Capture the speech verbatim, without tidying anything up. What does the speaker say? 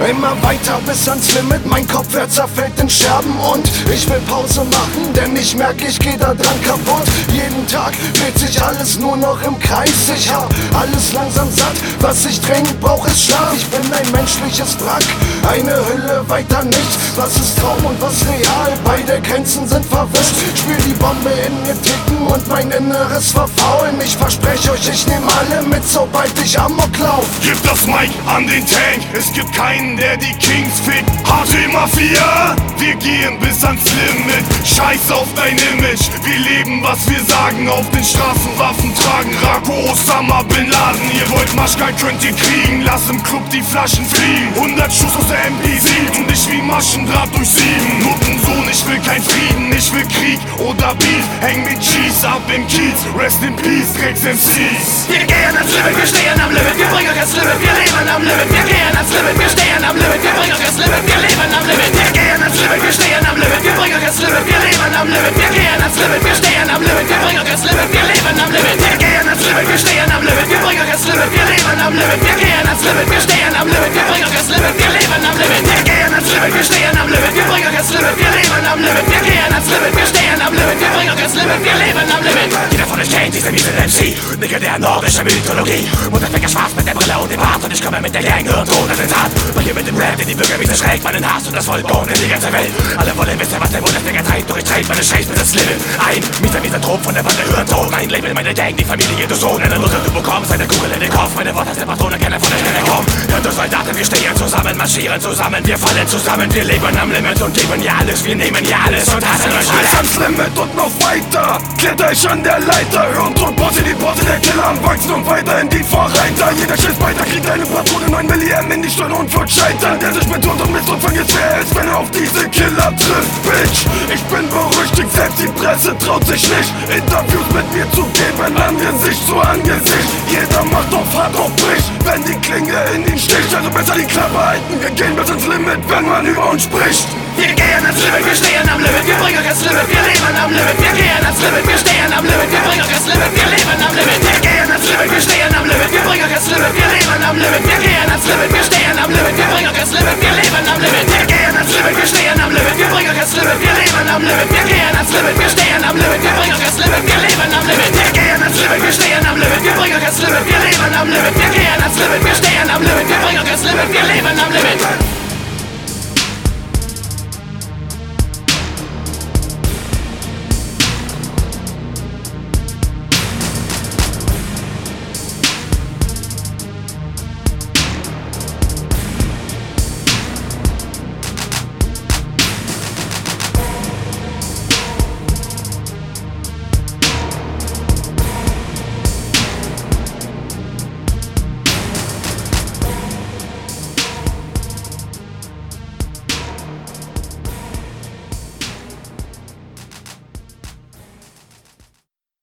Immer weiter bis ans Limit, mein Kopf er zerfällt in Scherben und ich will Pause machen, denn ich merke, ich geh da dran kaputt. Jeden Tag dreht sich alles nur noch im Kreis. Ich hab alles langsam satt, was ich dringend brauch ist Schlaf. Ich bin ein menschliches Wrack, eine Hülle, weiter nichts. Was ist Traum und was real? Beide Grenzen sind verwischt. Spür die Bombe in mir ticken und mein Inneres verfaulen. Ich verspreche euch, ich nehm alle mit, sobald ich Amok lauf. Gib das Mic an den Tank, es gibt keinen, der die Kings fickt. Harte Mafia, wir gehen bis ans Limit. Scheiß auf dein Image, wir leben, was wir sagen. Auf den Straßen Waffen tragen, Rako, Osama, Bin Laden. Ihr wollt Maschkal, könnt ihr kriegen, lass im Club die Flaschen fliegen. hundert Schuss aus der M P sieben und ich wie Maschendraht durch sieben. Nuttensohn, ich will kein Frieden, ich will Krieg oder Beef. Häng mit Cheese ab im Kiez, rest in peace, Drecks M Cs. Wir gehen ans Limit, wir stehen am Limit, wir bringen euch ans Limit, wir leben am Limit. Wir gehen ans Limit, wir stehen am Limit, wir bringen euch ans Limit, wir leben am Limit. Wir gehen ans Limit, wir stehen am Limit, wir bringen euch ans Limit, wir leben am Limit. Wir gehen ans Limit, wir stehen am Limit, wir bringen euch ans Limit, wir leben am Limit. Wir gehen ans Limit, wir stehen am Limit, wir bringen euch ans Limit, wir leben am Limit. Wir gehen ans Limit, wir stehen am Limit, wir bringen euch ans Limit, wir leben am Limit. Wir gehen ans Limit, wir stehen am Limit, wir bringen euch ans Limit, wir leben am Limit. Wir gehen ans Limit, wir stehen am Limit, wir bringen euch ans Limit, wir leben am Limit. Jeder von euch kennt diese miese M C, Nicke der nordischen Mythologie. Mutterficker schwarz mit der Brille und dem Bart und ich komme mit der Gang und ohne den Tat. Weil hier mit dem Rap, den die Bürger wie schräg meinen Hass und das Volk ohne die ganze Welt. Alle wollen wissen, was der Mutterficker treibt, doch ich treib meine Scheiß bis ins Limit. Ein mieser, mieser Trop von der Bande hören tot. Mein Label, meine Gang, die Familie, du Sohn. Eine Nutte, du bekommst eine Kugel in den Kopf. Meine Worte sind Patronen, keiner von euch kann entkommen. Hört uns Soldaten, wir stehen zusammen, marschieren zusammen. Wir fallen zusammen, wir leben am Limit und geben ja alles. Wir nehmen ja alles und hassen euch alle. Bis ans Limit und noch weiter, kletter ich an der Leiter. Hören und Posse, die Posse, der Killer am Wachsen und weiter in die Vorreiter. Jeder Schiss weiter, kriegt eine Patrone, neun Milliarden in die Stirn und wird scheitern. Der sich betont und misst und vergisst, wer er ist, wenn er auf diese Killer trifft. Bitch, ich bin berüchtigt, selbst die Presse traut sich nicht, Interviews mit mir zu geben, Angesicht zu Angesicht. Jeder macht auf hart auf Brich, wenn die Klinge in ihn sticht. Also besser die Klappe halten, wir gehen bis ins Limit, wenn man über uns spricht. Wir gehen ans Limit, wir stehen am Limit, wir bringen euch ans Limit, wir leben am Limit. Wir gehen ans Limit, wir stehen am Limit, wir bringen euch ans Limit, wir leben am Limit. Wir gehen ans Limit, wir stehen am Limit, wir bringen euch ans Limit, wir leben am Limit. Wir gehen ans Limit, wir stehen am Limit, wir bringen euch ans Limit, wir leben am Limit. Wir gehen ans Limit, wir stehen am Limit, wir bringen euch ans Limit, wir leben am Limit. Wir gehen ans Limit, wir stehen am Limit, wir bringen euch ans Limit, wir leben am Limit. Wir gehen ans Limit, wir stehen am Limit, wir bringen euch ans Limit, wir leben am Limit. Wir gehen ans Limit, wir stehen am Limit, wir bringen euch ans Limit, wir leben am Limit.